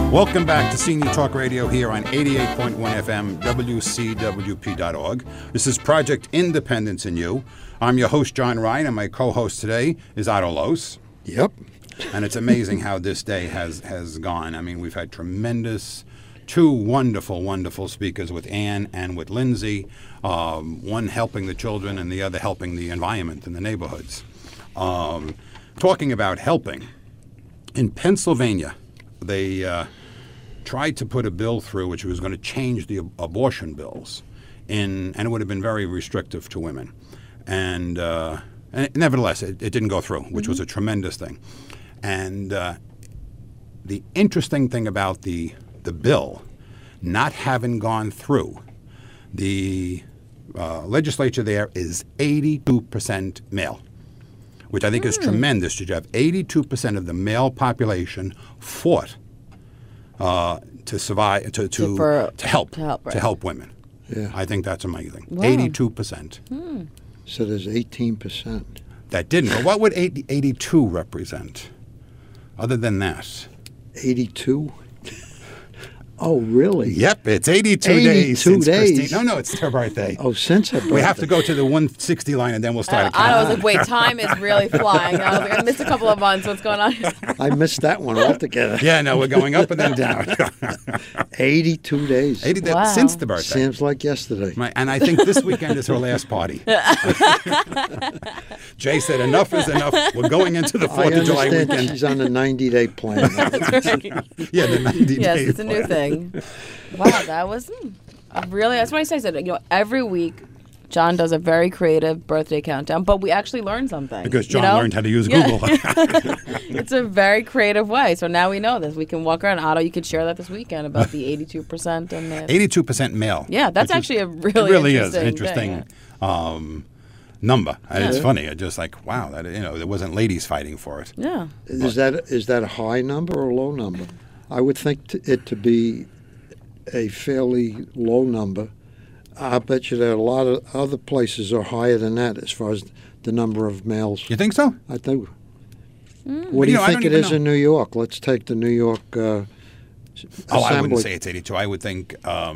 Welcome back to Senior Talk Radio here on 88.1 FM, WCWP.org. This is Project Independence in You. I'm your host, John Ryan, and my co-host today is Otto Los. Yep. And it's amazing how this day has gone. I mean, we've had two wonderful, wonderful speakers with Ann and with Lindsay, one helping the children and the other helping the environment in the neighborhoods. Talking about helping, in Pennsylvania, they tried to put a bill through which was going to change the abortion bills, and it would have been very restrictive to women. And nevertheless, it didn't go through, which was a tremendous thing. And the interesting thing about the bill not having gone through, the legislature there is 82% male, which I think is tremendous. You have 82% of the male population fought to survive, to help women. Yeah. I think that's amazing. Wow. 82%. So there's 18%. That didn't. But what would 82 represent? Other than that, 82? Oh, really? yep, it's 82 days 82 since days. Christine. No, it's her birthday. Oh, since her birthday. We have to go to the 160 line and then we'll start I counting. was like, wait, time is really flying. I was like, I missed a couple of months. What's going on? I missed that one altogether. Yeah, no, we're going up and then down. 82 days. 80 Wow. since the birthday. Seems like yesterday. And I think this weekend is her last party. Jay said, enough is enough. We're going into the 4th of July understand weekend. she's on a 90-day plan. Yeah, the 90 Yes, days. it's a new thing. Wow, that was really, that's what I said. Every week, John does a very creative birthday countdown, but we actually learned something. Because John you know? learned how to use Yeah. Google. It's a very creative way. So now we know this. We can walk around. Otto, you could share that this weekend about the 82% and the 82% male. Yeah, that's which actually a it really really is interesting an interesting number. And it's funny. It's just like, wow, that there wasn't ladies fighting for it. Yeah. Is that a high number or a low number? I would think it to be a fairly low number. I bet you that a lot of other places are higher than that as far as the number of males. You think so? I do. What do you I think don't it even is know. in New York? Let's take the New York Oh, I wouldn't Assembly. say it's 82. I would think, I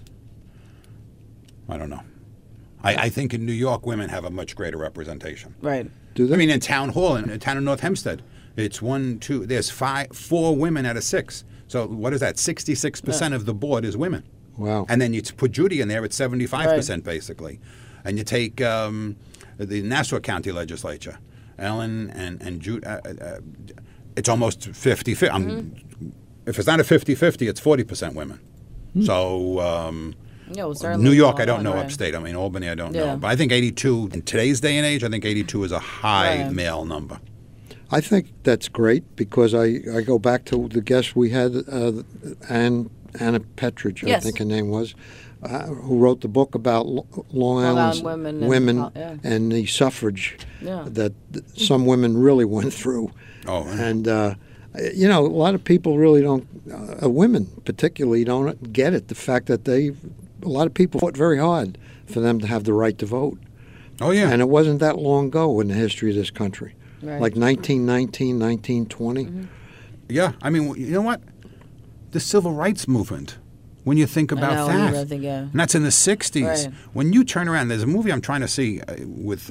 don't know. I think in New York, women have a much greater representation. Right. Do they? I mean, in Town Hall, in the town of North Hempstead, it's 1, 2, there's 4 women out of 6. So what is that? 66% of the board is women. Wow. And then you put Judy in there, it's 75% basically. And you take the Nassau County Legislature, Ellen and Judy, it's almost 50-50. If it's not a 50-50, it's 40% women. So Yeah, well, certainly New York, going I don't on, know right. upstate. I mean, Albany, I don't Yeah. know. But I think 82, in today's day and age, I think 82 is a high Right. male number. I think that's great because I go back to the guest we had, Anna Petridge, I Yes. think her name was, who wrote the book about Long Island's Island women yeah. and the suffrage Yeah. that some women really went through. Oh, And, a lot of people really don't, women particularly, don't get it, the fact that a lot of people fought very hard for them to have the right to vote. oh yeah. And it wasn't that long ago in the history of this country. Right. Like 1919, 1920. Yeah, I mean, you know what? The civil rights movement, when you think about know, that, when you really think, yeah. and that's in the 60s. Right. When you turn around, there's a movie I'm trying to see with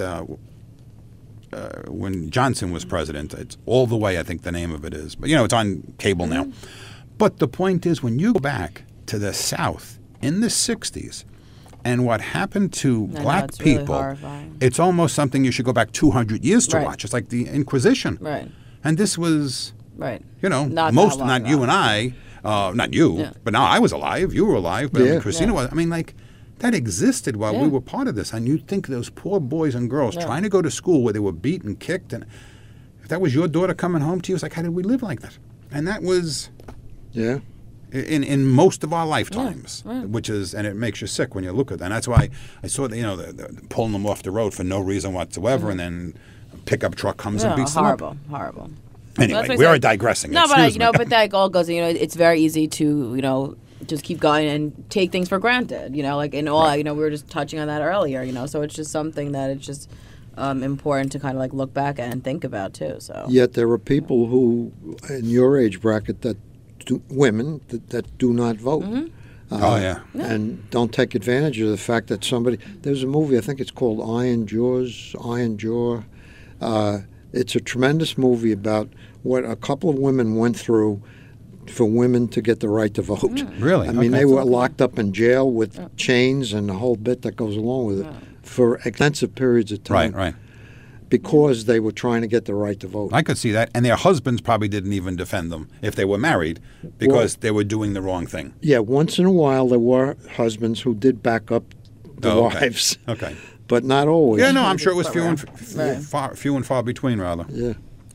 when Johnson was president. It's All the Way, I think the name of it is. But, it's on cable now. But the point is, when you go back to the South in the 60s, and what happened to I know, black it's really people, horrifying. it's almost something you should go back 200 years to Right. watch. It's like the Inquisition. Right. And this was... Right. Not that most, long not ago. you and I, not you, Yeah. but now I was alive, you were alive, but I mean, Yeah. Christina Yeah. was. I mean, like, that existed while we Yeah. were part of this. And you'd think those poor boys and girls Yeah. trying to go to school where they were beat and kicked. And if that was your daughter coming home to you, it's like, how did we live like that? And that was Yeah. in most of our lifetimes, Yeah, right. which is, and it makes you sick when you look at that. And that's why I saw, the pulling them off the road for no reason whatsoever, and then a pickup truck comes and No, beats them up. horrible. Anyway, That's what I we are said. digressing. No, Excuse me. but that all goes. It's very easy to just keep going and take things for granted. Like in all, we were just touching on that earlier. So it's just something that it's just important to kind of like look back at and think about too. So Yet there are people who, in your age bracket, that women that do not vote. Mm-hmm. Oh, yeah. And don't take advantage of the fact that there's a movie, I think it's called Iron Jaw. It's a tremendous movie about what a couple of women went through for women to get the right to vote. Really? I mean, Okay. they were locked up in jail with chains and the whole bit that goes along with it for extensive periods of time. Right. Because they were trying to get the right to vote. I could see that. And their husbands probably didn't even defend them if they were married because they were doing the wrong thing. Yeah, once in a while there were husbands who did back up the Oh, okay. wives, Okay. but not always. Yeah, no, I'm sure it was Right. few and far between, rather. Yeah.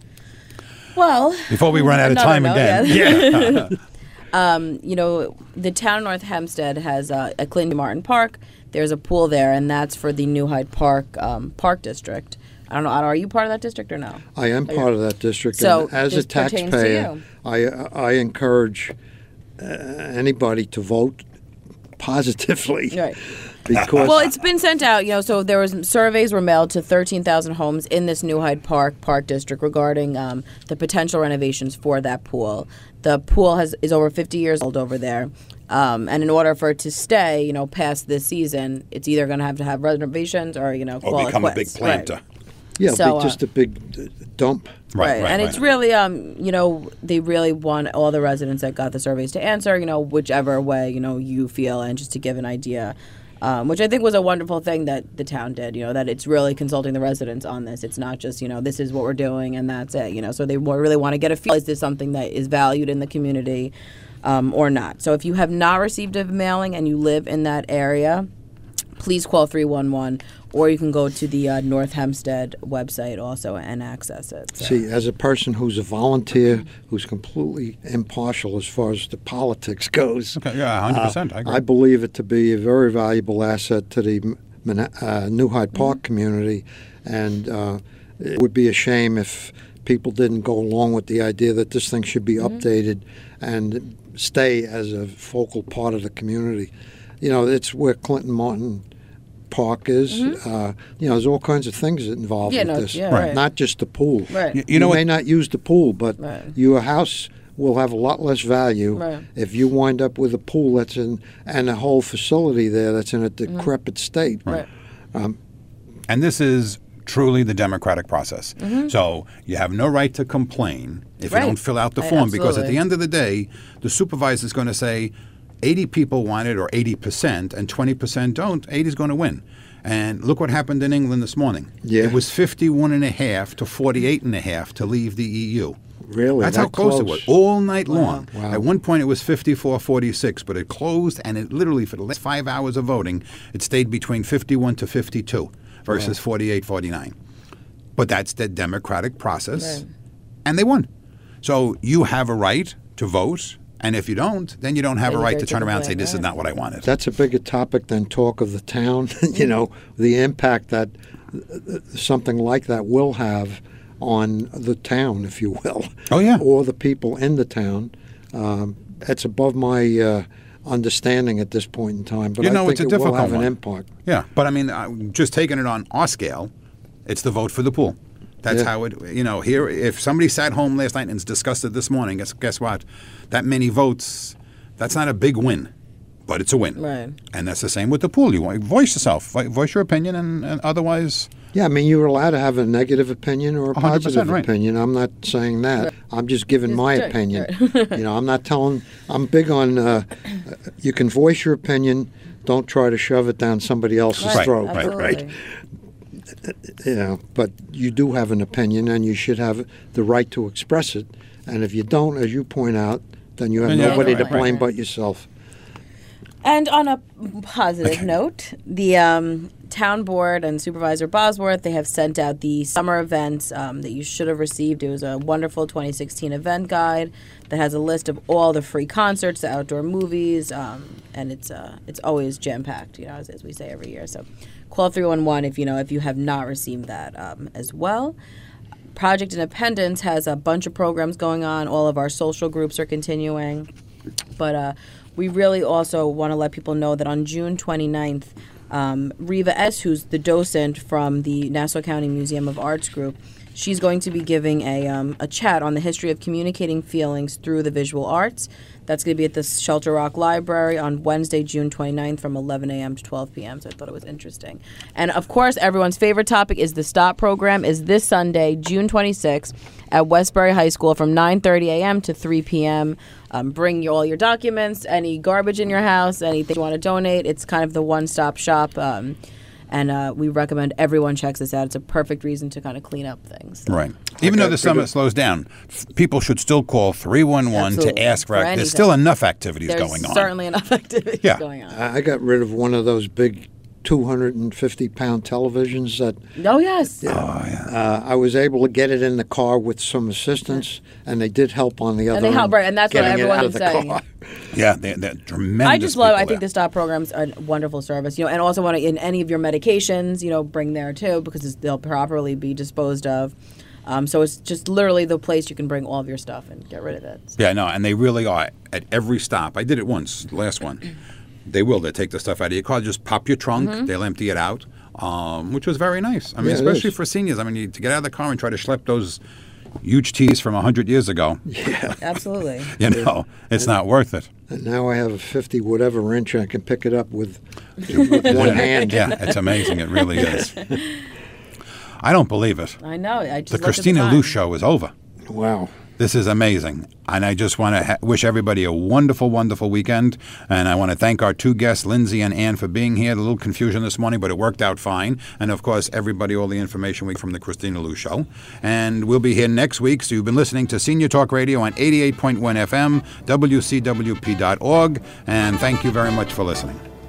Well, Before we run out of another time note, again. Yeah. you know, the town of North Hempstead has a Clinton Martin Park. There's a pool there, and that's for the New Hyde Park Park District. I don't know, Otto, are you part of that district or no? I am part of that district. So and as a this pertains to taxpayer, you. I encourage anybody to vote positively. Right. Because Well, it's been sent out, you know, so there was surveys were mailed to 13,000 homes in this New Hyde Park District regarding the potential renovations for that pool. The pool is over 50 years old over there. And in order for it to stay, you know, past this season, it's either going to have renovations or, you know, Or call become it a big quits. planter. Right. yeah, so, be just a big dump. Right. And it's really, you know, they really want all the residents that got the surveys to answer, you know, whichever way, you know, you feel, and just to give an idea. Which I think was a wonderful thing that the town did, you know, that it's really consulting the residents on this. It's not just, you know, this is what we're doing and that's it, you know. So they really want to get a feel, is this something that is valued in the community or not? So if you have not received a mailing and you live in that area, please call 311, or you can go to the North Hempstead website also and access it. So. See, as a person who's a volunteer, who's completely impartial as far as the politics goes, Okay, yeah, 100%. I agree. I believe it to be a very valuable asset to the New Hyde Park community, and it would be a shame if people didn't go along with the idea that this thing should be updated and stay as a focal part of the community. You know, it's where Clinton Martin Park is. You know, there's all kinds of things involved with this. Yeah, right. Not just the pool. Right. You know what- may not use the pool, but Right. your house will have a lot less value Right. if you wind up with a pool that's in and a whole facility there that's in a decrepit state. Right. And this is truly the democratic process. So you have no right to complain if Right. you don't fill out the Right, form, because at absolutely. the end of the day, the supervisor is going to say 80 people want it, or 80%, and 20% don't. 80 is going to win. And look what happened in England this morning. Yeah. It was 51.5 to 48.5 to leave the EU. Really? That's that how close it was, all night long. Wow. At one point, it was 54-46, but it closed, and it literally, for the last 5 hours of voting, it stayed between 51 to 52 versus 48-49. But that's the democratic process, Right. and they won. So you have a right to vote, and if you don't, then you don't have Then a you right get to to turn around and say, complain, this is right. not what I wanted. That's a bigger topic than talk of the town. You know, the impact that something like that will have on the town, if you will. Oh, yeah. Or the people in the town. It's above my understanding at this point in time, but You know, I think it's a it will difficult have an one. impact. Yeah, but I mean, just taking it on our scale, it's the vote for the pool. That's Yeah. how it, you know, here, if somebody sat home last night and discussed it this morning, guess what? That many votes, that's not a big win, but it's a win. Right. And that's the same with the pool. You want voice yourself, voice your opinion, and otherwise, Yeah, I mean, you're allowed to have a negative opinion or a 100%, positive right. opinion. I'm not saying that. I'm just giving my Right, opinion. right. You know, I'm not telling. I'm big on. You can voice your opinion. Don't try to shove it down somebody else's Right, throat. right, Absolutely. You know, but you do have an opinion, and you should have the right to express it. And if you don't, as you point out, then you have Then you have nobody the to right. blame but yourself. And on a positive note, the town board and Supervisor Bosworth, they have sent out the summer events that you should have received. It was a wonderful 2016 event guide that has a list of all the free concerts, the outdoor movies, and it's always jam packed, you know, as we say every year. So call 311 if you have not received that as well. Project Independence has a bunch of programs going on. All of our social groups are continuing, but we really also want to let people know that on June 29th, Reva S., who's the docent from the Nassau County Museum of Arts group, She's going to be giving a chat on the history of communicating feelings through the visual arts. That's going to be at the Shelter Rock Library on Wednesday, June 29th from 11 a.m. to 12 p.m. So I thought it was interesting. And, of course, everyone's favorite topic is the STOP program is this Sunday, June 26th at Westbury High School from 9:30 a.m. to 3 p.m. Bring all your documents, any garbage in your house, anything you want to donate. It's kind of the one-stop shop. And we recommend everyone checks this out. It's a perfect reason to kind of clean up things. So. Right. Even though the summit slows down, people should still call 311 to ask for anything. There's still enough activities There's going on. certainly enough activities going on. I got rid of one of those big 250-pound televisions that. Oh, yes. Oh, yeah. I was able to get it in the car with some assistance, and they did help on the other And they help, end, right? And that's what getting it everyone out is of the saying. car. Yeah, they're tremendous. I just love. people I think there. the STOP program's a wonderful service. And also want to in any of your medications, bring there too because they'll properly be disposed of. So it's just literally the place you can bring all of your stuff and get rid of it. So. Yeah, no, and they really are at every stop. I did it once, the last one. They take the stuff out of your car, just pop your trunk, they'll empty it out, which was very nice. I mean, especially for seniors. I mean, to get out of the car and try to schlep those huge teas from 100 years ago. Yeah. Absolutely. It's not worth it. And now I have a 50 inch. I can pick it up with one hand. Yeah, it's amazing. It really is. I don't believe it. I know. I just The Christina Lou show is over. Wow. This is amazing. And I just want to wish everybody a wonderful, wonderful weekend. And I want to thank our two guests, Lindsay and Ann, for being here. A little confusion this morning, but it worked out fine. And, of course, everybody, all the information we from the Christina Lou Show. And we'll be here next week. So you've been listening to Senior Talk Radio on 88.1 FM, WCWP.org. And thank you very much for listening.